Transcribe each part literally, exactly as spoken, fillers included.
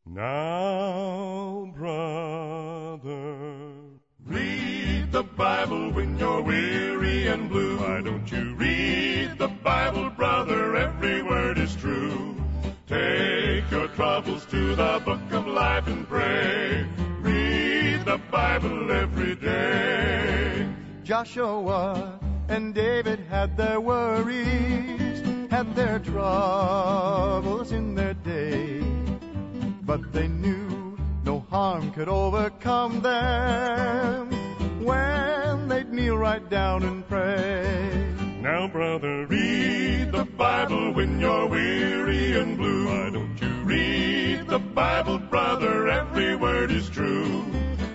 Now, brother, read the Bible when you're weary and blue. Why don't you read the Bible, brother? Every word is true. Take your troubles to the book of life and pray. Read the Bible every day. Joshua and David had their worries, had their troubles in their day, but they knew no harm could overcome them when they'd kneel right down and pray. Now, brother, read the Bible when you're weary and blue. Why don't you read the Bible, brother? Every word is true.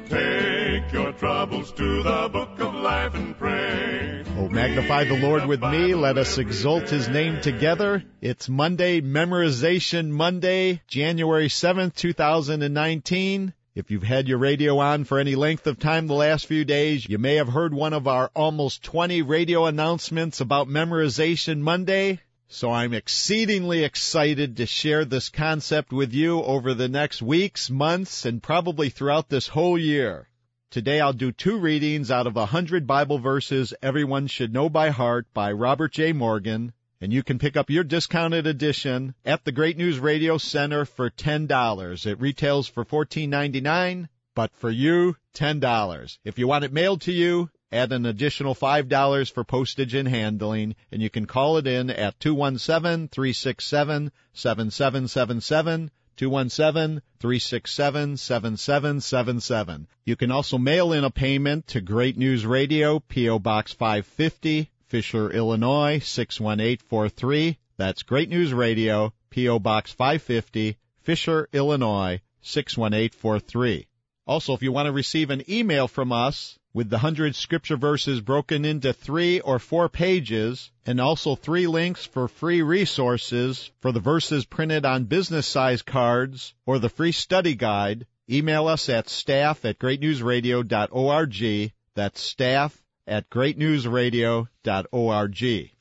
Take your troubles to the book of life and pray. Oh, magnify the Lord with me. Let us exalt his name together. It's Monday, Memorization Monday, January seventh, two thousand nineteen. If you've had your radio on for any length of time the last few days, you may have heard one of our almost twenty radio announcements about Memorization Monday. So I'm exceedingly excited to share this concept with you over the next weeks, months, and probably throughout this whole year. Today I'll do two readings out of one hundred Bible verses everyone should know by heart by Robert J. Morgan, and you can pick up your discounted edition at the Great News Radio Center for ten dollars. It retails for fourteen ninety-nine, but for you, ten dollars. If you want it mailed to you, add an additional five dollars for postage and handling, and you can call it in at two one seven, three six seven, seven seven seven seven, two one seven, three six seven, seven seven seven seven. You can also mail in a payment to Great News Radio, P O. Box five fifty, Fisher, Illinois, six one eight four three. That's Great News Radio, P O. Box five fifty, Fisher, Illinois, six one eight four three. Also, if you want to receive an email from us with the one hundred scripture verses broken into three or four pages, and also three links for free resources for the verses printed on business-size cards or the free study guide, email us at staff at great news radio dot org. That's staff at great news radio dot org.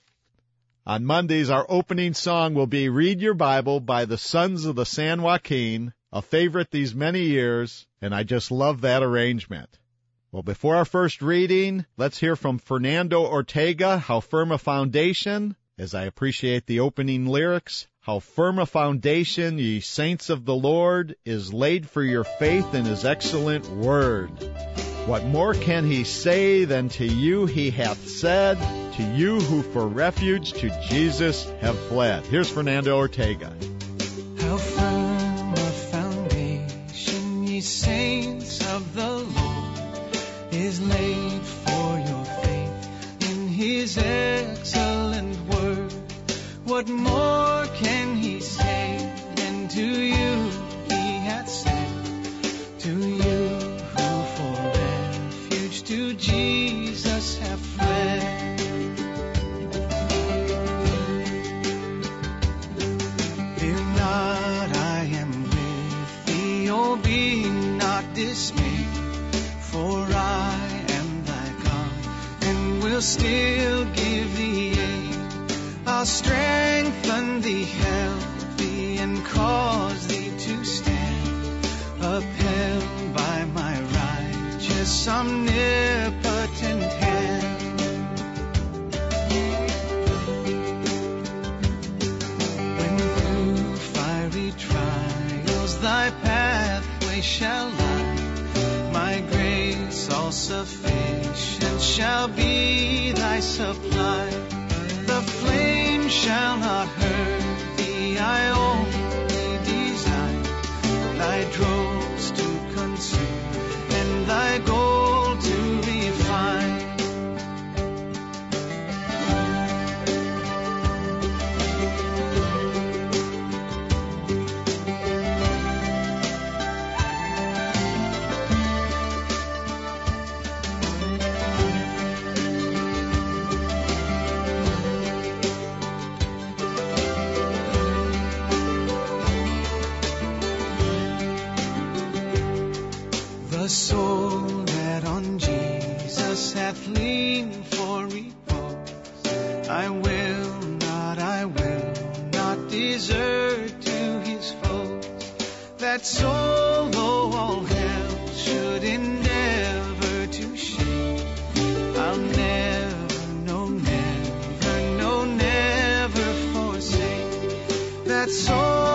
On Mondays, our opening song will be Read Your Bible by the Sons of the San Joaquin, a favorite these many years, and I just love that arrangement. Well, before our first reading, let's hear from Fernando Ortega, How Firm a Foundation, as I appreciate the opening lyrics. How firm a foundation, ye saints of the Lord, is laid for your faith in his excellent word. What more can he say than to you he hath said, to you who for refuge to Jesus have fled? Here's Fernando Ortega. How firm a foundation, ye saints of the Lord, is laid for your faith in his excellent word. What more can he say than to you he hath said, to you who for refuge to Jesus have fled? Fear not, I am with thee, oh be not dismayed, for I am thy God, and will still give thee aid. I'll strengthen thee, help thee, and cause thee to stand, upheld by my righteous, omnipotent hand. When through fiery trials thy pathway shall lie, my grace all sufficient shall be thy supply. The flame shall not hurt thee, I only desire thy dross to consume and thy gold to refine. The soul that on Jesus hath leaned for repose, I will not, I will not desert to his foes. That that soul, though all hell should endeavor to shake, I'll never, no, never, no, never forsake that soul.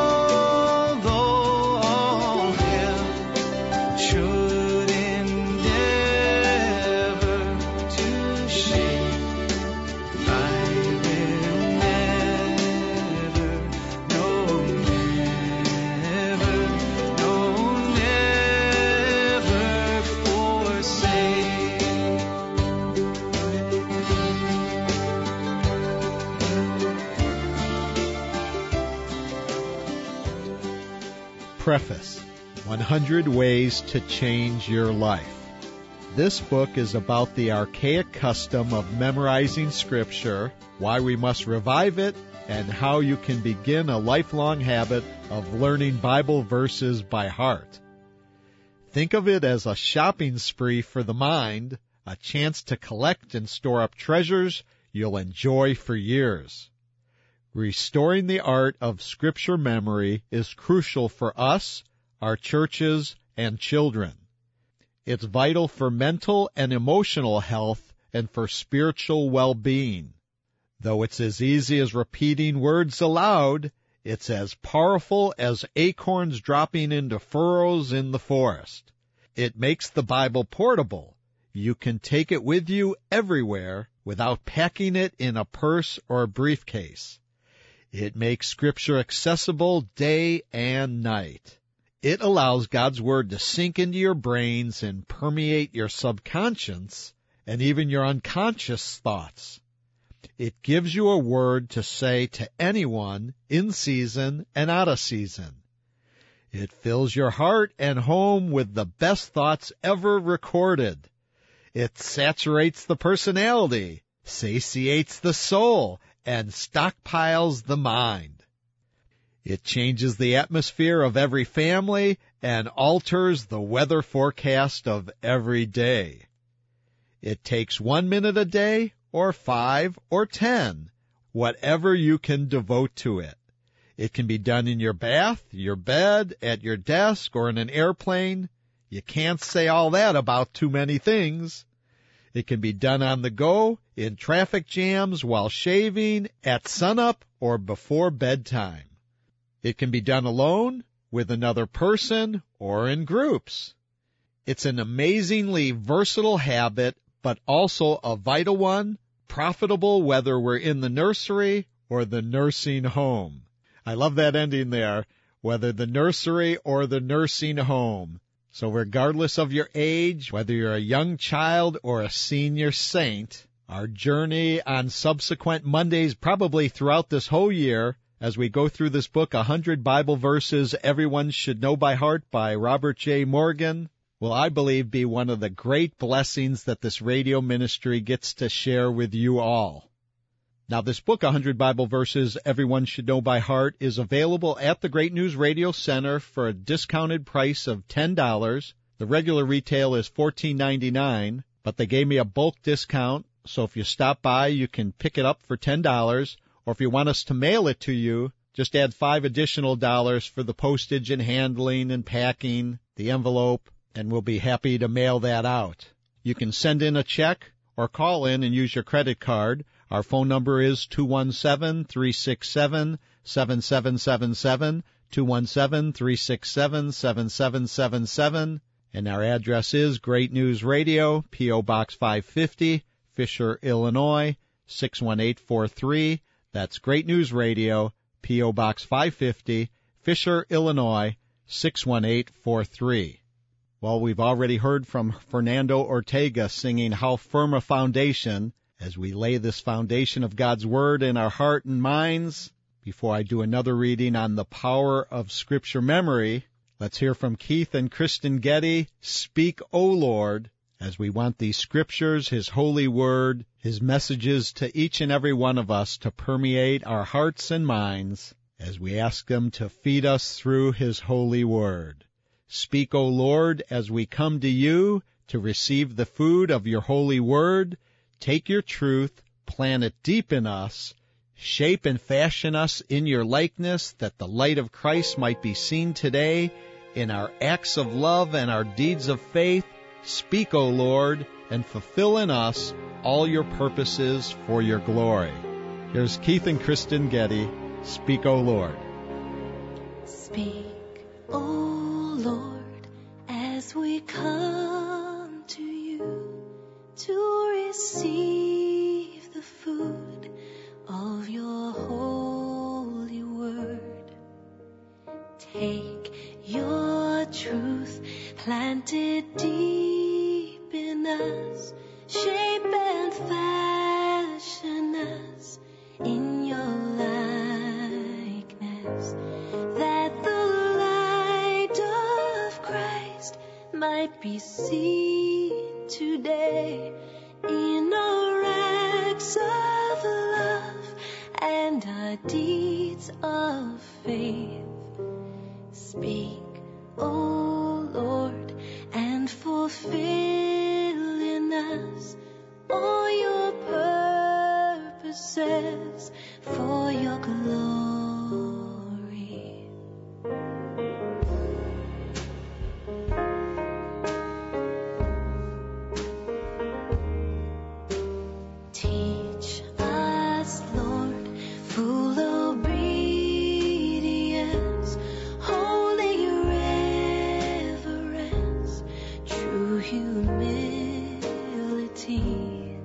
Preface, one hundred Ways to Change Your Life. This book is about the archaic custom of memorizing Scripture, why we must revive it, and how you can begin a lifelong habit of learning Bible verses by heart. Think of it as a shopping spree for the mind, a chance to collect and store up treasures you'll enjoy for years. Restoring the art of Scripture memory is crucial for us, our churches, and children. It's vital for mental and emotional health and for spiritual well-being. Though it's as easy as repeating words aloud, it's as powerful as acorns dropping into furrows in the forest. It makes the Bible portable. You can take it with you everywhere without packing it in a purse or a briefcase. It makes Scripture accessible day and night. It allows God's Word to sink into your brains and permeate your subconscious and even your unconscious thoughts. It gives you a word to say to anyone in season and out of season. It fills your heart and home with the best thoughts ever recorded. It saturates the personality, satiates the soul, and stockpiles the mind. It changes the atmosphere of every family and alters the weather forecast of every day. It takes one minute a day, or five, or ten, whatever you can devote to it. It can be done in your bath, your bed, at your desk, or in an airplane. You can't say all that about too many things. It can be done on the go, in traffic jams, while shaving, at sunup, or before bedtime. It can be done alone, with another person, or in groups. It's an amazingly versatile habit, but also a vital one, profitable whether we're in the nursery or the nursing home. I love that ending there, whether the nursery or the nursing home. So regardless of your age, whether you're a young child or a senior saint, our journey on subsequent Mondays, probably throughout this whole year, as we go through this book, one hundred Bible Verses Everyone Should Know by Heart by Robert J. Morgan, will, I believe, be one of the great blessings that this radio ministry gets to share with you all. Now, this book, one hundred Bible Verses Everyone Should Know by Heart, is available at the Great News Radio Center for a discounted price of ten dollars. The regular retail is fourteen ninety-nine, but they gave me a bulk discount, so if you stop by, you can pick it up for ten dollars, or if you want us to mail it to you, just add five additional dollars for the postage and handling and packing, the envelope, and we'll be happy to mail that out. You can send in a check or call in and use your credit card. Our phone number is two one seven, three six seven, seven seven seven seven, two one seven, three six seven, seven seven seven seven, and our address is Great News Radio, P O. Box five fifty, Fisher, Illinois, six one eight four three. That's Great News Radio, P O. Box five fifty, Fisher, Illinois, six one eight four three. Well, we've already heard from Fernando Ortega singing How Firm a Foundation, as we lay this foundation of God's Word in our heart and minds. Before I do another reading on the power of Scripture memory, let's hear from Keith and Kristen Getty, Speak, O Lord, as we want these Scriptures, His holy Word, His messages to each and every one of us to permeate our hearts and minds as we ask Him to feed us through His holy Word. Speak, O Lord, as we come to you to receive the food of your holy Word. Take your truth, plant it deep in us, shape and fashion us in your likeness, that the light of Christ might be seen today in our acts of love and our deeds of faith. Speak, O Lord, and fulfill in us all your purposes for your glory. Here's Keith and Kristen Getty. Speak, O Lord. Speak, O Lord, as we come to you to receive the food of your holy word. Take your truth planted deep in us, shape and fashion us in your likeness, that the light of Christ might be seen today in our acts of love and our deeds of faith. Speak, O Lord, and fulfill in us all your purposes for your glory. Teach us, Lord, full obedience, holy reverence, true humility.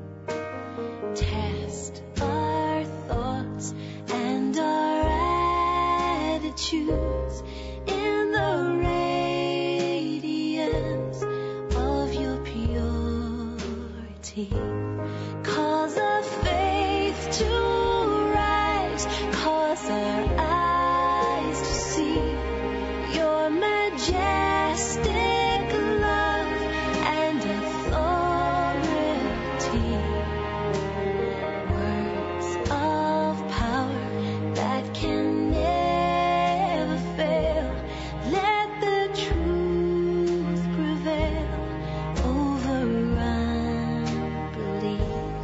Test our thoughts and our attitudes in the radiance of your purity. Cause our faith to rise, cause our eyes to see your majestic love and authority. Words of power that can never fail. Let the truth prevail over unbelief.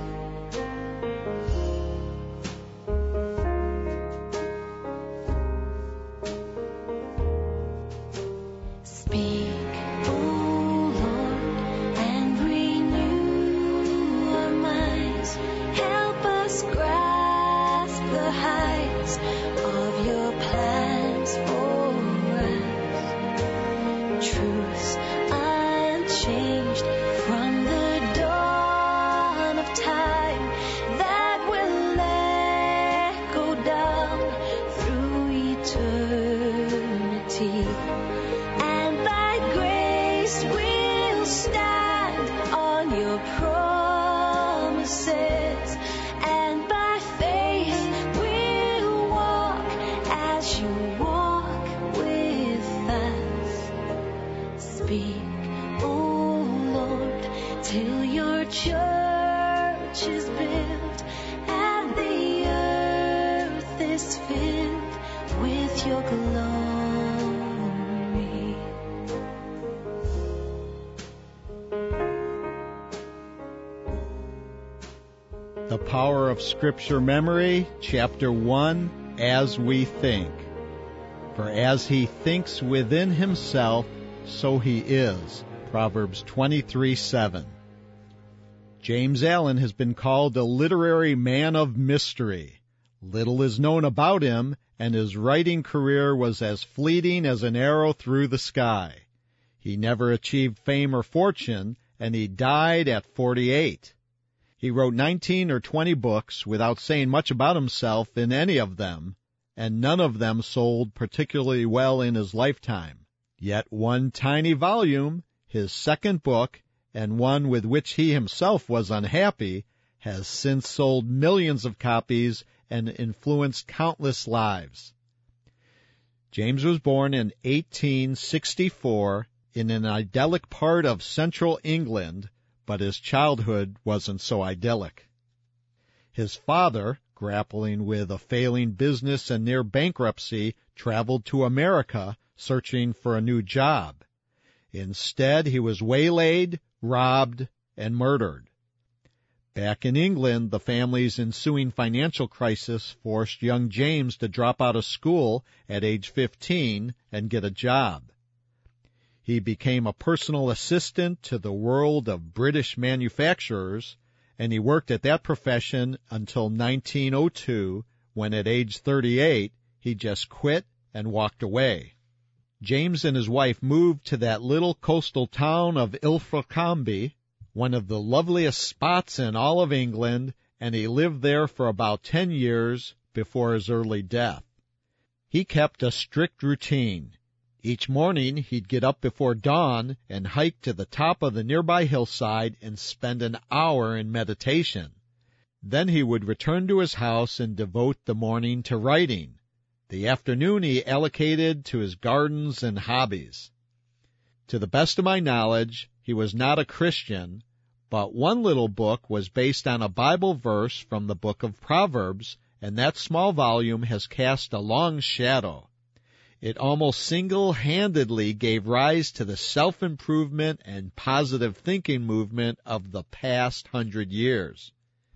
Speak, O Lord, and renew our minds. Help us grasp the heights of your plans for us. Truths unchanged from the dawn of time that will echo down through eternity. And thy grace will stand on your promises, and by faith we'll walk as you walk with us. Speak, O Lord, till your church is built and the earth is filled with your glory. The Power of Scripture Memory, Chapter one, As We Think. For as he thinks within himself, so he is. Proverbs twenty-three seven. James Allen has been called a literary man of mystery. Little is known about him, and his writing career was as fleeting as an arrow through the sky. He never achieved fame or fortune, and he died at forty-eight. He wrote nineteen or twenty books without saying much about himself in any of them, and none of them sold particularly well in his lifetime. Yet one tiny volume, his second book, and one with which he himself was unhappy, has since sold millions of copies and influenced countless lives. James was born in eighteen sixty-four in an idyllic part of central England, but his childhood wasn't so idyllic. His father, grappling with a failing business and near bankruptcy, traveled to America searching for a new job. Instead, he was waylaid, robbed, and murdered. Back in England, the family's ensuing financial crisis forced young James to drop out of school at age fifteen and get a job. He became a personal assistant to the world of British manufacturers, and he worked at that profession until nineteen oh two, when at age thirty-eight, he just quit and walked away. James and his wife moved to that little coastal town of Ilfracombe, one of the loveliest spots in all of England, and he lived there for about ten years before his early death. He kept a strict routine. Each morning he'd get up before dawn and hike to the top of the nearby hillside and spend an hour in meditation. Then he would return to his house and devote the morning to writing. The afternoon he allocated to his gardens and hobbies. To the best of my knowledge, he was not a Christian, but one little book was based on a Bible verse from the book of Proverbs, and that small volume has cast a long shadow. It almost single-handedly gave rise to the self-improvement and positive thinking movement of the past hundred years.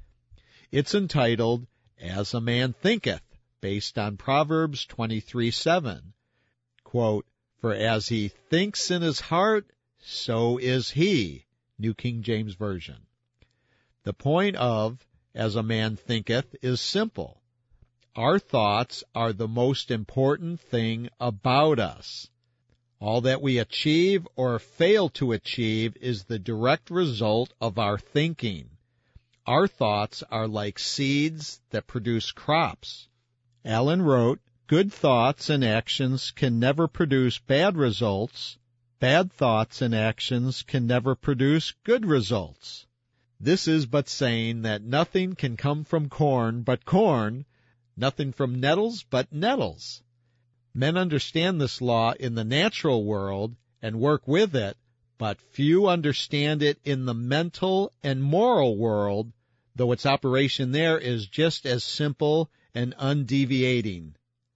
It's entitled, As a Man Thinketh, based on Proverbs twenty-three seven. Quote, For as he thinks in his heart, so is he. New King James Version. The point of As a Man Thinketh is simple. Our thoughts are the most important thing about us. All that we achieve or fail to achieve is the direct result of our thinking. Our thoughts are like seeds that produce crops. Allen wrote, Good thoughts and actions can never produce bad results. Bad thoughts and actions can never produce good results. This is but saying that nothing can come from corn but corn, nothing from nettles but nettles. Men understand this law in the natural world and work with it, but few understand it in the mental and moral world, though its operation there is just as simple and undeviating.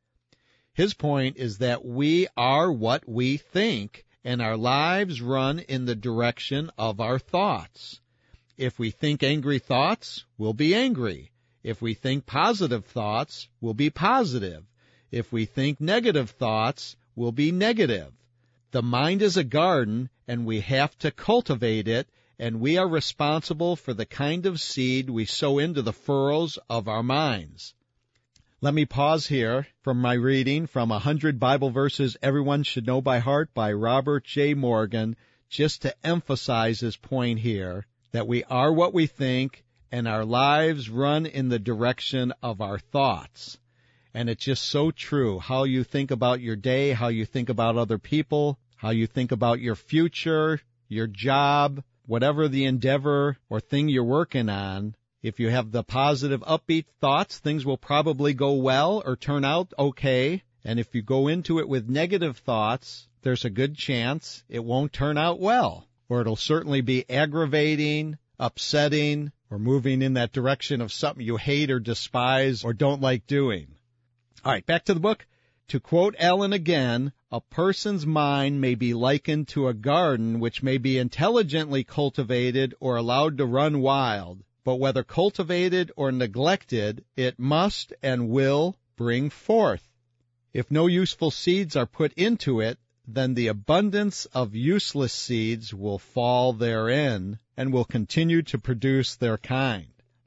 His point is that we are what we think, and our lives run in the direction of our thoughts. If we think angry thoughts, we'll be angry. If we think positive thoughts, we'll be positive. If we think negative thoughts, we'll be negative. The mind is a garden, and we have to cultivate it, and we are responsible for the kind of seed we sow into the furrows of our minds. Let me pause here from my reading from one hundred Bible Verses Everyone Should Know by Heart by Robert J. Morgan, just to emphasize his point here, that we are what we think, and our lives run in the direction of our thoughts. And it's just so true. How you think about your day, how you think about other people, how you think about your future, your job, whatever the endeavor or thing you're working on. If you have the positive, upbeat thoughts, things will probably go well or turn out okay. And if you go into it with negative thoughts, there's a good chance it won't turn out well, or it'll certainly be aggravating, upsetting, or moving in that direction of something you hate or despise or don't like doing. All right, back to the book. To quote Allen again, a person's mind may be likened to a garden which may be intelligently cultivated or allowed to run wild, but whether cultivated or neglected, it must and will bring forth. If no useful seeds are put into it, then the abundance of useless seeds will fall therein and will continue to produce their kind.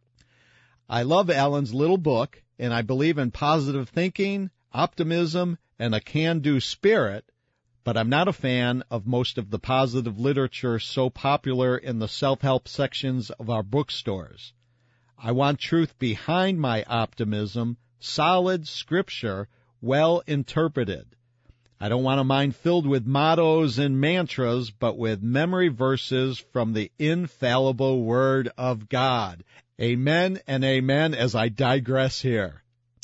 I love Allen's little book, and I believe in positive thinking, optimism, and a can-do spirit, but I'm not a fan of most of the positive literature so popular in the self-help sections of our bookstores. I want truth behind my optimism, solid scripture, well interpreted. I don't want a mind filled with mottos and mantras, but with memory verses from the infallible Word of God. Amen and amen as I digress here.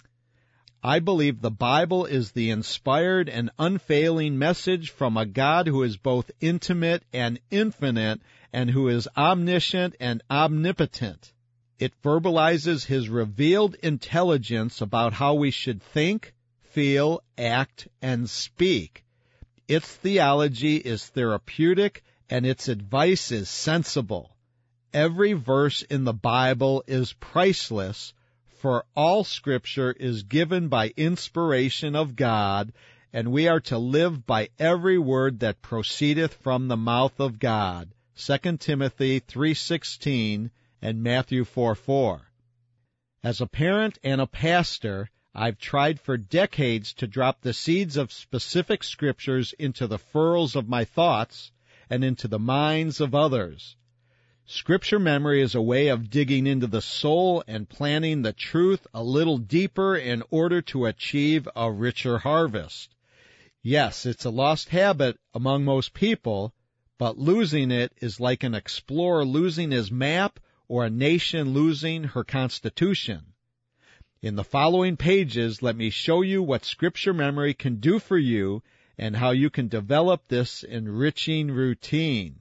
I believe the Bible is the inspired and unfailing message from a God who is both intimate and infinite, and who is omniscient and omnipotent. It verbalizes His revealed intelligence about how we should think, feel, act, and speak. Its theology is therapeutic, and its advice is sensible. Every verse in the Bible is priceless, for all Scripture is given by inspiration of God and we are to live by every word that proceedeth from the mouth of God. Second Timothy three sixteen and Matthew four four. As a parent and a pastor, I've tried for decades to drop the seeds of specific scriptures into the furrows of my thoughts and into the minds of others. Scripture memory is a way of digging into the soul and planting the truth a little deeper in order to achieve a richer harvest. Yes, it's a lost habit among most people, but losing it is like an explorer losing his map or a nation losing her constitution. In the following pages, let me show you what Scripture memory can do for you and how you can develop this enriching routine.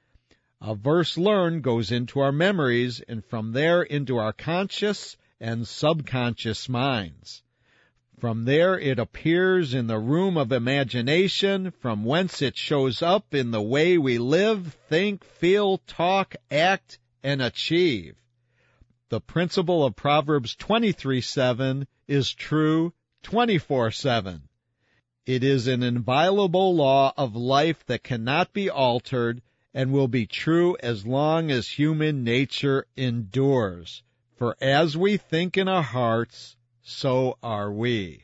A verse learned goes into our memories and from there into our conscious and subconscious minds. From there it appears in the room of imagination, from whence it shows up in the way we live, think, feel, talk, act, and achieve. The principle of Proverbs twenty-three seven is true twenty-four seven. It is an inviolable law of life that cannot be altered and will be true as long as human nature endures. For as we think in our hearts, so are we.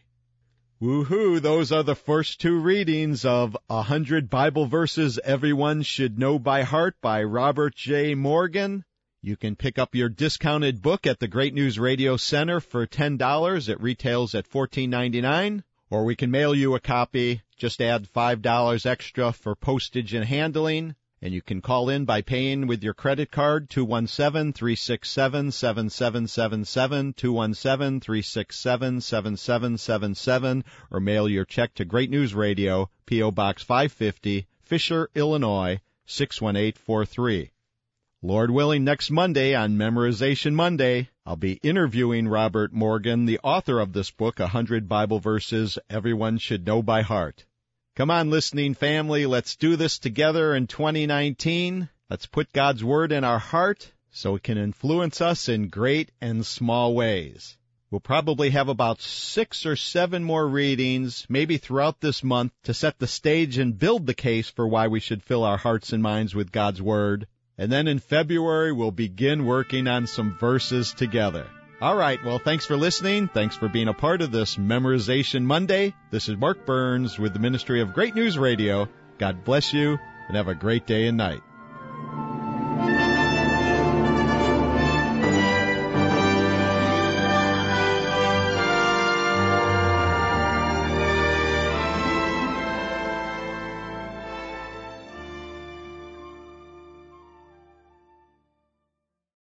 Woohoo! Those are the first two readings of A Hundred Bible Verses Everyone Should Know by Heart by Robert J. Morgan. You can pick up your discounted book at the Great News Radio Center for ten dollars. It retails at fourteen ninety-nine. Or we can mail you a copy. Just add five dollars extra for postage and handling. And you can call in by paying with your credit card, two one seven, three six seven, seven seven seven seven, two one seven, three six seven, seven seven seven seven, or mail your check to Great News Radio, P O. Box five fifty, Fisher, Illinois, six one eight four three. Lord willing, next Monday on Memorization Monday, I'll be interviewing Robert Morgan, the author of this book, A Hundred Bible Verses Everyone Should Know by Heart. Come on, listening family, let's do this together in twenty nineteen. Let's put God's Word in our heart so it can influence us in great and small ways. We'll probably have about six or seven more readings, maybe throughout this month, to set the stage and build the case for why we should fill our hearts and minds with God's Word. And then in February, we'll begin working on some verses together. All right, well, thanks for listening. Thanks for being a part of this Memorization Monday. This is Mark Burns with the Ministry of Great News Radio. God bless you, and have a great day and night.